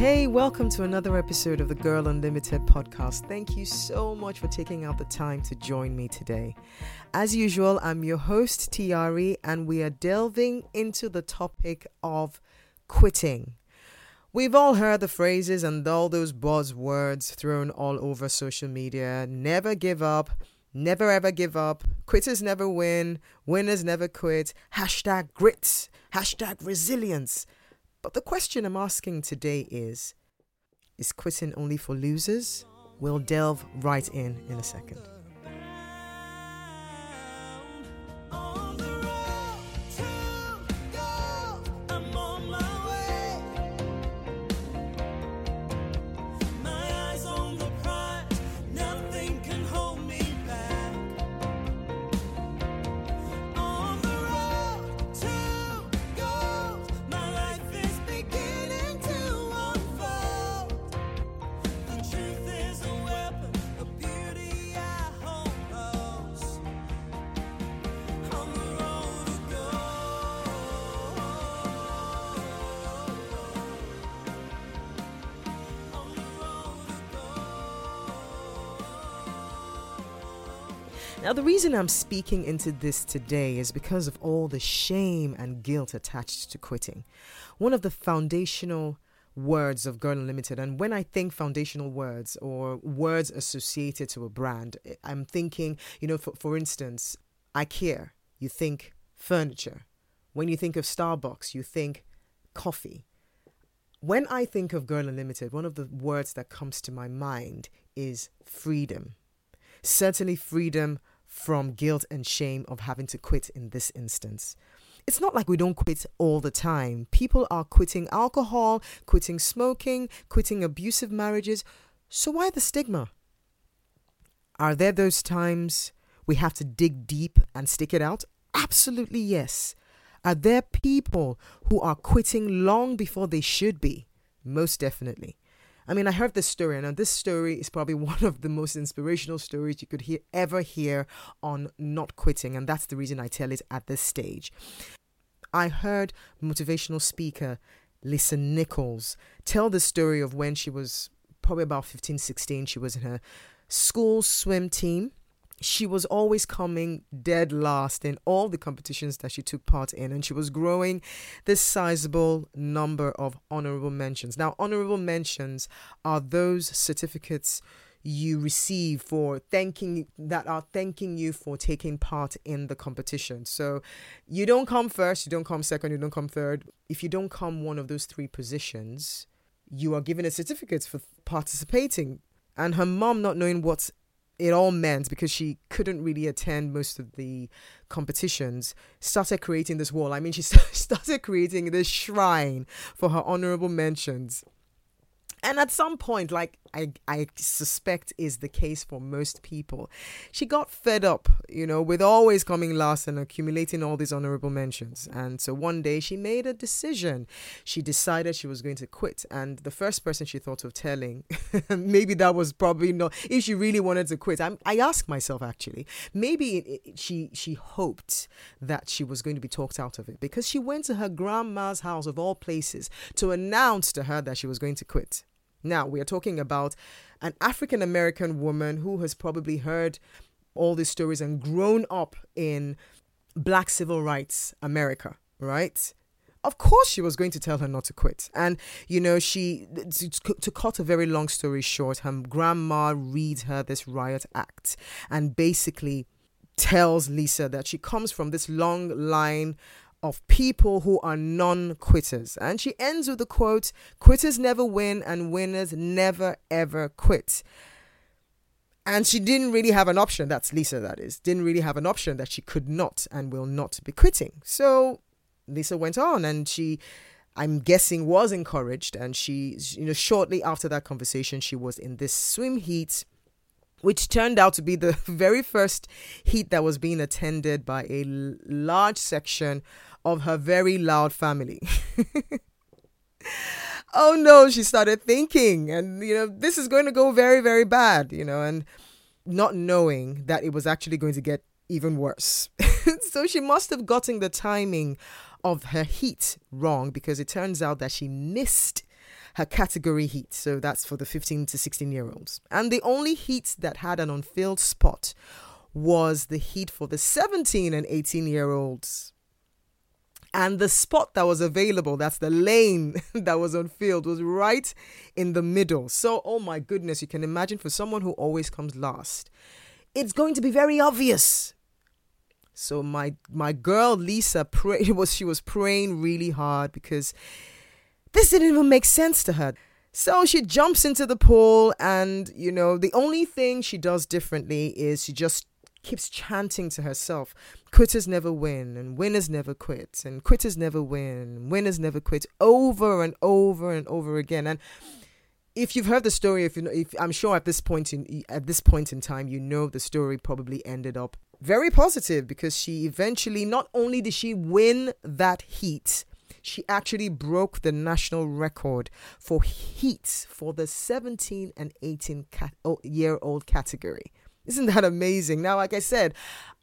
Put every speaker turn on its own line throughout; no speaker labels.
Hey, welcome to another episode of the Girl Unlimited podcast. Thank you so much for taking out the time to join me today. As usual, I'm your host, Tiari, and we are delving into the topic of quitting. We've all heard the phrases and all those buzzwords thrown all over social media. Never give up, never ever give up, quitters never win, winners never quit, hashtag grit, hashtag resilience. But the question I'm asking today is quitting only for losers? We'll delve right in a second. Now, the reason I'm speaking into this today is because of all the shame and guilt attached to quitting. One of the foundational words of Girl Unlimited, and when I think foundational words or words associated to a brand, I'm thinking, for instance, IKEA, you think furniture. When you think of Starbucks, you think coffee. When I think of Girl Unlimited, one of the words that comes to my mind is freedom. Certainly freedom from guilt and shame of having to quit in this instance. It's not like we don't quit all the time. People are quitting alcohol, quitting smoking, quitting abusive marriages. So why the stigma? Are there those times we have to dig deep and stick it out? Absolutely yes. Are there people who are quitting long before they should be? Most definitely. I mean, I heard this story, and this story is probably one of the most inspirational stories you could ever hear on not quitting, and that's the reason I tell it at this stage. I heard motivational speaker Lisa Nichols tell the story of when she was probably about 15, 16. She was in her school swim team. She was always coming dead last in all the competitions that she took part in, and she was growing this sizable number of honorable mentions. Now, honorable mentions are those certificates you receive for thanking you for taking part in the competition. So you don't come first, you don't come second, you don't come third. If you don't come one of those three positions, you are given a certificate for participating. And her mom, not knowing what it all meant, because she couldn't really attend most of the competitions, started creating this wall. I mean, she started creating this shrine for her honorable mentions. And at some point, like I suspect is the case for most people, she got fed up, with always coming last and accumulating all these honorable mentions. And so one day she made a decision. She decided she was going to quit. And the first person she thought of telling, maybe that was probably not, if she really wanted to quit. I asked myself, actually, maybe she hoped that she was going to be talked out of it, because she went to her grandma's house of all places to announce to her that she was going to quit. Now, we are talking about an African-American woman who has probably heard all these stories and grown up in Black civil rights America, right? Of course, she was going to tell her not to quit. And, to cut a very long story short, her grandma reads her this riot act and basically tells Lisa that she comes from this long line of people who are non-quitters. And she ends with the quote, "Quitters never win and winners never ever quit." And she didn't really have an option. That's Lisa, that is. Didn't really have an option that she could not and will not be quitting. So Lisa went on, and she, I'm guessing, was encouraged. And she, shortly after that conversation, she was in this swim heat, which turned out to be the very first heat that was being attended by a large section of her very loud family. Oh no, she started thinking, and this is going to go very, very bad, and not knowing that it was actually going to get even worse. So she must have gotten the timing of her heat wrong, because it turns out that she missed her category heat. So that's for the 15 to 16-year-olds. And the only heat that had an unfilled spot was the heat for the 17 and 18-year-olds. And the spot that was available, that's the lane that was unfilled, was right in the middle. So, oh my goodness, you can imagine for someone who always comes last, it's going to be very obvious. So my girl Lisa she was praying really hard because this didn't even make sense to her. So she jumps into the pool, and the only thing she does differently is she just keeps chanting to herself, quitters never win and winners never quit, and quitters never win and winners never quit, over and over and over again. And if you've heard the story, if I'm sure at this point in time, the story probably ended up very positive, because she eventually, not only did she win that heat, she actually broke the national record for heats for the 17 and 18-year-old category. Isn't that amazing? Now, like I said,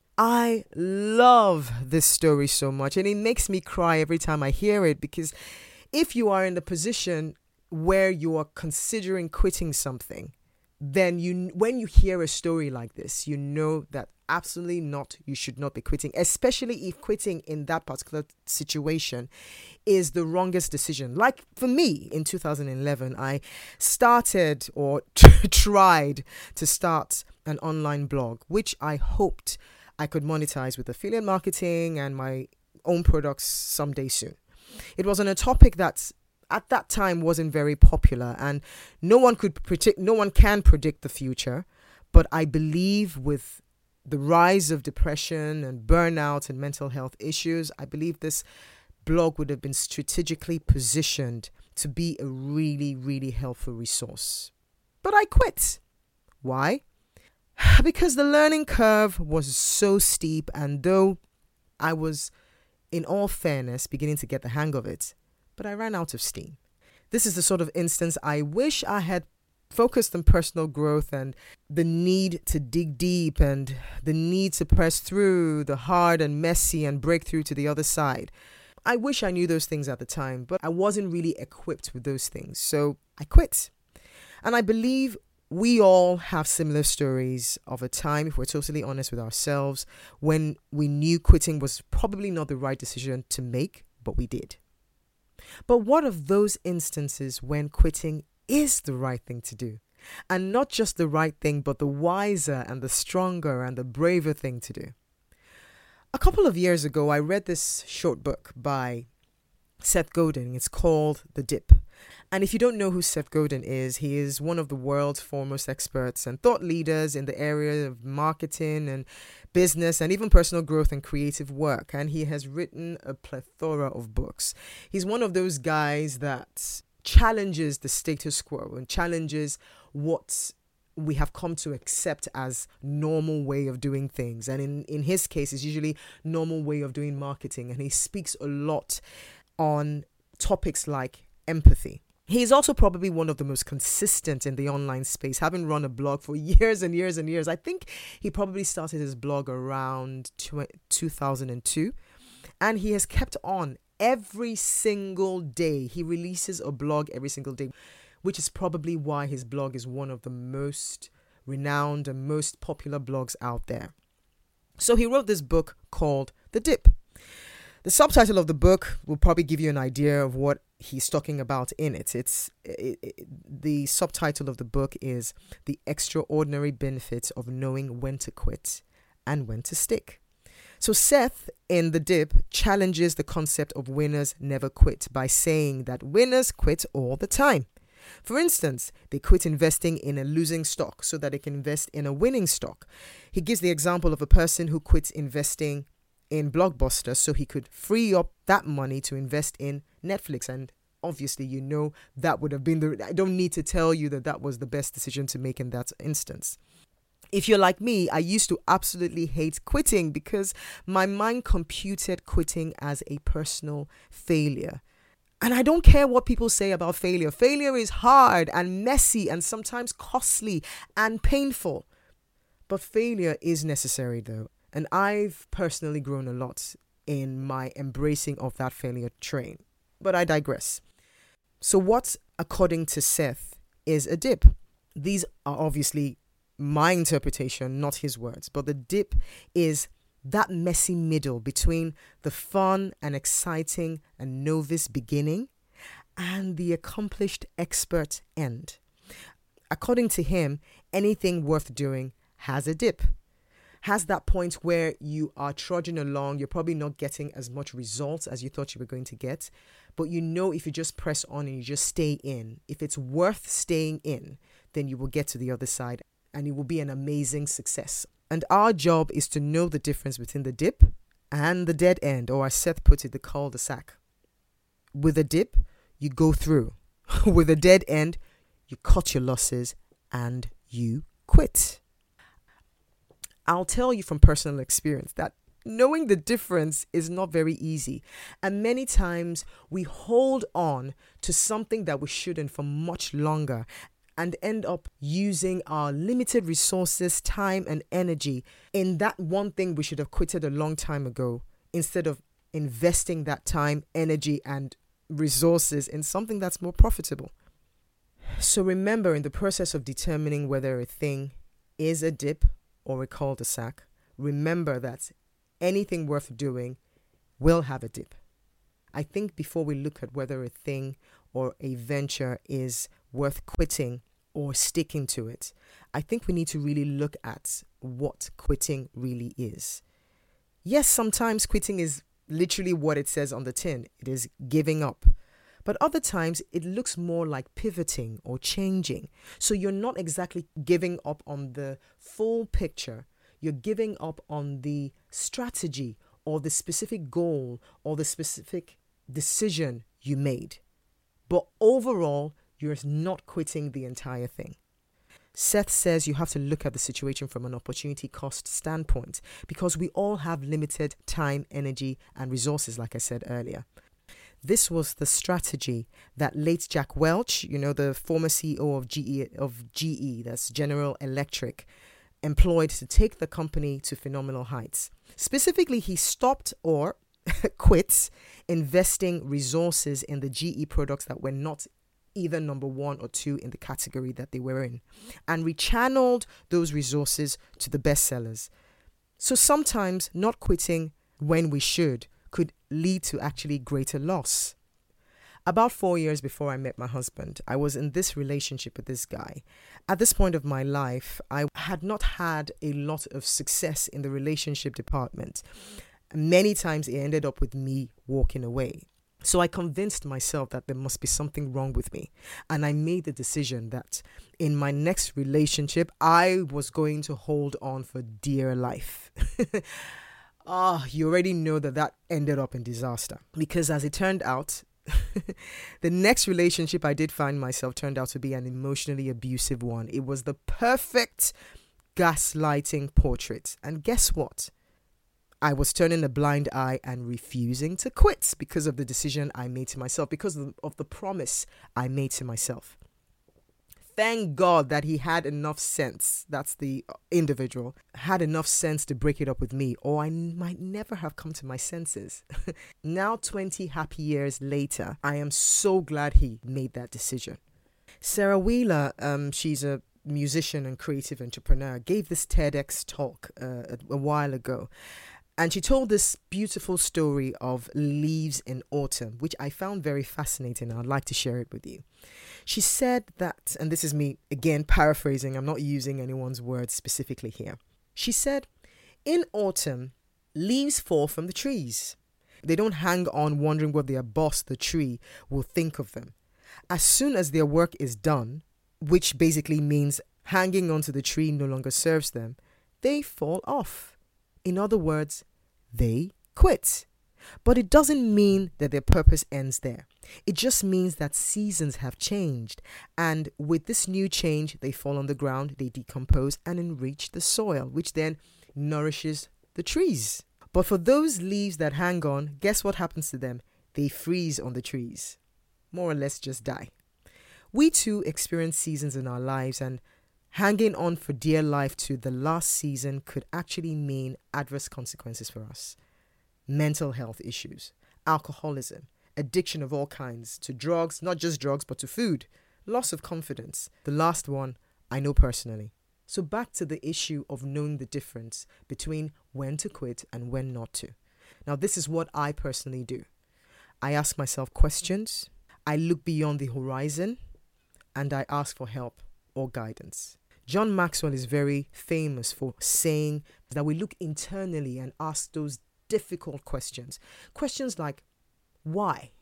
I love this story so much, and it makes me cry every time I hear it, because if you are in the position where you are considering quitting something, then when you hear a story like this, you know that absolutely not, you should not be quitting, especially if quitting in that particular situation is the wrongest decision. Like for me in 2011, I started or tried to start an online blog, which I hoped I could monetize with affiliate marketing and my own products someday soon. It was on a topic that at that time wasn't very popular, and no one can predict the future. But I believe with the rise of depression and burnout and mental health issues, I believe this blog would have been strategically positioned to be a really, really helpful resource. But I quit. Why? Because the learning curve was so steep, and though I was, in all fairness, beginning to get the hang of it, but I ran out of steam. This is the sort of instance I wish I had focused on personal growth and the need to dig deep and the need to press through the hard and messy and break through to the other side. I wish I knew those things at the time, but I wasn't really equipped with those things. So I quit. And I believe we all have similar stories of a time, if we're totally honest with ourselves, when we knew quitting was probably not the right decision to make, but we did. But what of those instances when quitting is the right thing to do? And not just the right thing, but the wiser and the stronger and the braver thing to do. A couple of years ago, I read this short book by Seth Godin. It's called The Dip. And if you don't know who Seth Godin is, he is one of the world's foremost experts and thought leaders in the area of marketing and business and even personal growth and creative work. And he has written a plethora of books. He's one of those guys that challenges the status quo and challenges what we have come to accept as normal way of doing things. And in his case, it's usually normal way of doing marketing. And he speaks a lot on topics like empathy. He's also probably one of the most consistent in the online space, having run a blog for years and years and years. I think he probably started his blog around 2002, and he has kept on every single day. He releases a blog every single day, which is probably why his blog is one of the most renowned and most popular blogs out there. So he wrote this book called The Dip. The subtitle of the book will probably give you an idea of what he's talking about in it. The subtitle of the book is The Extraordinary Benefits of Knowing When to Quit and When to Stick. So Seth in The Dip challenges the concept of winners never quit by saying that winners quit all the time. For instance, they quit investing in a losing stock so that they can invest in a winning stock. He gives the example of a person who quits investing in Blockbuster so he could free up that money to invest in Netflix. And obviously, that would have been I don't need to tell you that was the best decision to make in that instance. If you're like me, I used to absolutely hate quitting because my mind computed quitting as a personal failure. And I don't care what people say about failure. Failure is hard and messy and sometimes costly and painful. But failure is necessary though. And I've personally grown a lot in my embracing of that failure train. But I digress. So what according to Seth, is a dip. These are obviously my interpretation, not his words, but the dip is that messy middle between the fun and exciting and novice beginning and the accomplished expert end. According to him, anything worth doing has a dip. Has that point where you are trudging along, you're probably not getting as much results as you thought you were going to get, but you know if you just press on and you just stay in, if it's worth staying in, then you will get to the other side and it will be an amazing success. And our job is to know the difference between the dip and the dead end, or as Seth put it, the cul-de-sac. With a dip, you go through. With a dead end, you cut your losses and you quit. I'll tell you from personal experience that knowing the difference is not very easy. And many times we hold on to something that we shouldn't for much longer and end up using our limited resources, time and energy in that one thing we should have quitted a long time ago, instead of investing that time, energy and resources in something that's more profitable. So remember, in the process of determining whether a thing is a dip or a cul-de-sac, remember that anything worth doing will have a dip. I think before we look at whether a thing or a venture is worth quitting or sticking to it, I think we need to really look at what quitting really is. Yes, sometimes quitting is literally what it says on the tin. It is giving up. But other times it looks more like pivoting or changing. So you're not exactly giving up on the full picture. You're giving up on the strategy or the specific goal or the specific decision you made. But overall, you're not quitting the entire thing. Seth says you have to look at the situation from an opportunity cost standpoint, because we all have limited time, energy, and resources, like I said earlier. This was the strategy that late Jack Welch, the former CEO of GE, that's General Electric, employed to take the company to phenomenal heights. Specifically, he stopped or quit investing resources in the GE products that were not either number 1 or 2 in the category that they were in, and rechanneled those resources to the bestsellers. So sometimes not quitting when we should could lead to actually greater loss. About 4 years before I met my husband, I was in this relationship with this guy. At this point of my life, I had not had a lot of success in the relationship department. Many times it ended up with me walking away. So I convinced myself that there must be something wrong with me. And I made the decision that in my next relationship, I was going to hold on for dear life. You already know that ended up in disaster. Because as it turned out, the next relationship I did find myself turned out to be an emotionally abusive one. It was the perfect gaslighting portrait. And guess what? I was turning a blind eye and refusing to quit because of the decision I made to myself, because of the promise I made to myself. Thank God that he had enough sense, that's the individual, had enough sense to break it up with me, or I might never have come to my senses. Now, 20 happy years later, I am so glad he made that decision. Sarah Wheeler, she's a musician and creative entrepreneur, gave this TEDx talk a while ago. And she told this beautiful story of leaves in autumn, which I found very fascinating. I'd like to share it with you. She said that, and this is me again paraphrasing, I'm not using anyone's words specifically here. She said, in autumn, leaves fall from the trees. They don't hang on wondering what their boss, the tree, will think of them. As soon as their work is done, which basically means hanging onto the tree no longer serves them, they fall off. In other words, they quit. But it doesn't mean that their purpose ends there. It just means that seasons have changed. And with this new change, they fall on the ground, they decompose and enrich the soil, which then nourishes the trees. But for those leaves that hang on, guess what happens to them? They freeze on the trees. More or less just die. We too experience seasons in our lives, and hanging on for dear life to the last season could actually mean adverse consequences for us. Mental health issues, alcoholism, addiction of all kinds, to drugs, not just drugs, but to food, loss of confidence. The last one, I know personally. So back to the issue of knowing the difference between when to quit and when not to. Now, this is what I personally do. I ask myself questions, I look beyond the horizon, and I ask for help or guidance. John Maxwell is very famous for saying that we look internally and ask those difficult questions. Questions like, why?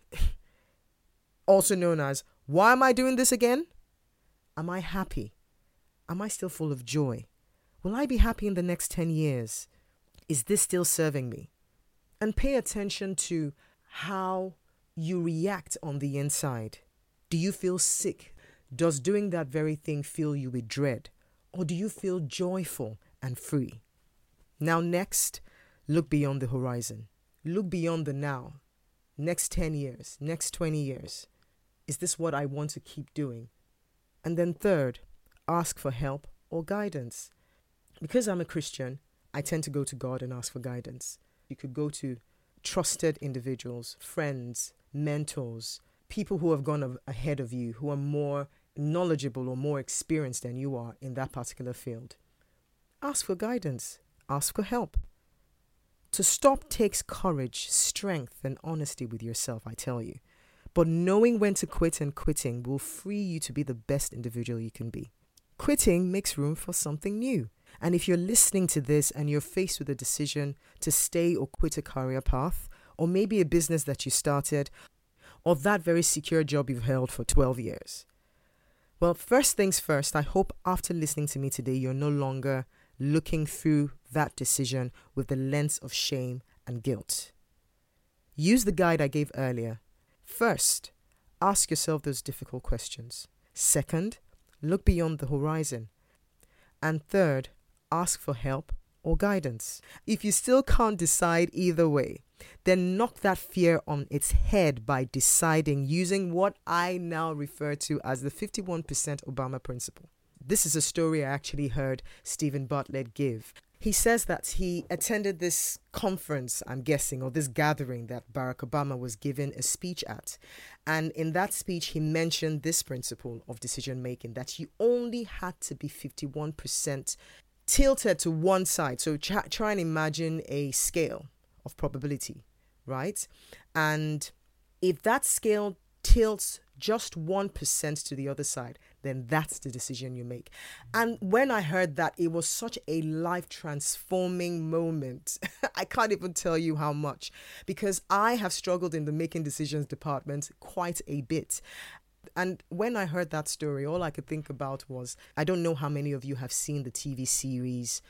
Also known as, why am I doing this again? Am I happy? Am I still full of joy? Will I be happy in the next 10 years? Is this still serving me? And pay attention to how you react on the inside. Do you feel sick? Does doing that very thing fill you with dread? Or do you feel joyful and free? Now next, look beyond the horizon. Look beyond the now. Next 10 years, next 20 years. Is this what I want to keep doing? And then third, ask for help or guidance. Because I'm a Christian, I tend to go to God and ask for guidance. You could go to trusted individuals, friends, mentors, people who have gone ahead of you, who are more knowledgeable or more experienced than you are in that particular field. Ask for guidance. Ask for help. To stop takes courage, strength, and honesty with yourself, I tell you. But knowing when to quit and quitting will free you to be the best individual you can be. Quitting makes room for something new. And if you're listening to this and you're faced with a decision to stay or quit a career path, or maybe a business that you started, or that very secure job you've held for 12 years. Well, first things first, I hope after listening to me today, you're no longer looking through that decision with the lens of shame and guilt. Use the guide I gave earlier. First, ask yourself those difficult questions. Second, look beyond the horizon. And third, ask for help or guidance. If you still can't decide either way, then knock that fear on its head by deciding using what I now refer to as the 51% Obama principle. This is a story I actually heard Stephen Bartlett give. He says that he attended this conference, I'm guessing, or this gathering that Barack Obama was giving a speech at. And in that speech, he mentioned this principle of decision making, that you only had to be 51% tilted to one side. So try and imagine a scale of probability, right? And if that scale tilts just 1% to the other side, then that's the decision you make. And when I heard that, it was such a life-transforming moment. I can't even tell you how much, because I have struggled in the making decisions department quite a bit. And when I heard that story, all I could think about was, I don't know how many of you have seen the TV series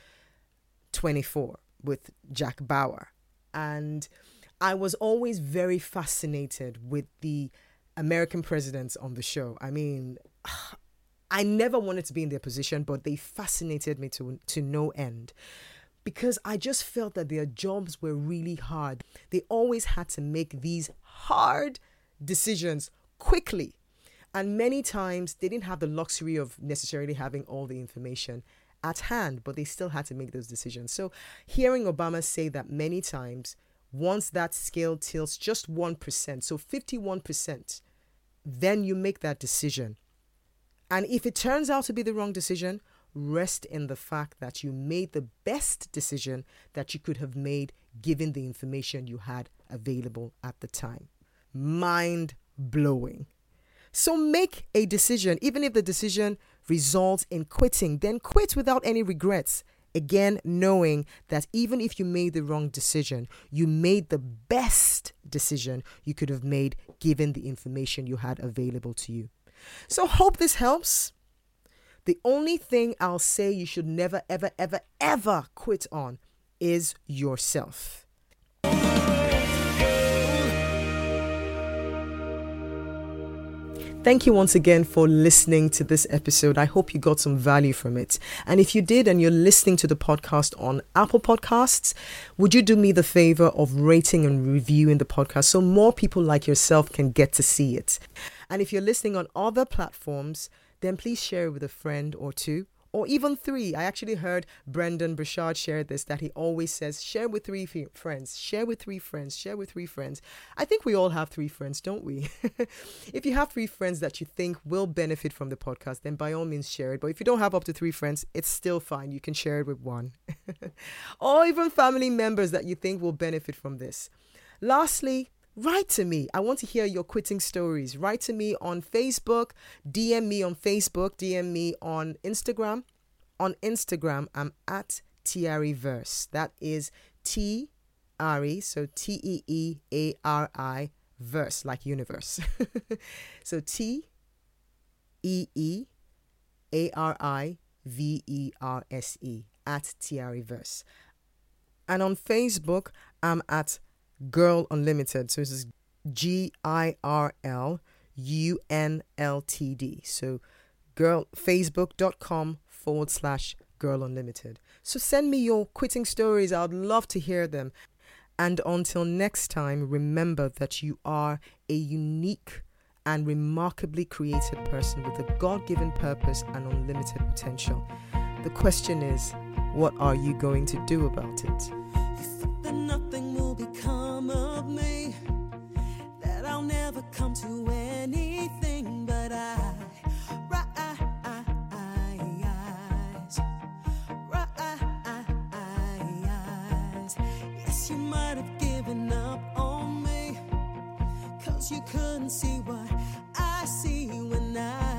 24 with Jack Bauer. And I was always very fascinated with the American presidents on the show. I mean, I never wanted to be in their position, but they fascinated me to no end, because I just felt that their jobs were really hard. They always had to make these hard decisions quickly. And many times they didn't have the luxury of necessarily having all the information at hand, but they still had to make those decisions. So hearing Obama say that many times, once that scale tilts just 1%, so 51%, then you make that decision. And if it turns out to be the wrong decision, rest in the fact that you made the best decision that you could have made given the information you had available at the time. Mind blowing. So make a decision. Even if the decision results in quitting, then quit without any regrets. Again, knowing that even if you made the wrong decision, you made the best decision you could have made given the information you had available to you. So hope this helps. The only thing I'll say you should never, ever, ever, ever quit on is yourself. Thank you once again for listening to this episode. I hope you got some value from it. And if you did and you're listening to the podcast on Apple Podcasts, would you do me the favor of rating and reviewing the podcast so more people like yourself can get to see it? And if you're listening on other platforms, then please share it with a friend or two, or even 3. I actually heard Brendan Burchard share this, that he always says, share with 3 friends, share with 3 friends, share with 3 friends. I think we all have 3 friends, don't we? If you have 3 friends that you think will benefit from the podcast, then by all means share it. But if you don't have up to 3 friends, it's still fine. You can share it with 1. Or even family members that you think will benefit from this. Lastly, write to me. I want to hear your quitting stories. Write to me on Facebook, DM me on Facebook, DM me on Instagram. On Instagram, I'm at Teariverse. That is T-R-E, so Teeari, verse, like universe. So Teariverse, at Teariverse. And on Facebook, I'm at Girl Unlimited. So this is GIRLUNLTD. So facebook.com/Girl Unlimited. So send me your quitting stories. I'd love to hear them. And until next time, remember that you are a unique and remarkably created person with a God-given purpose and unlimited potential. The question is, what are you going to do about it?
You think that nothing will become of me, that I'll never come to anything but rise. Yes, you might have given up on me, 'cause you couldn't see what I see when I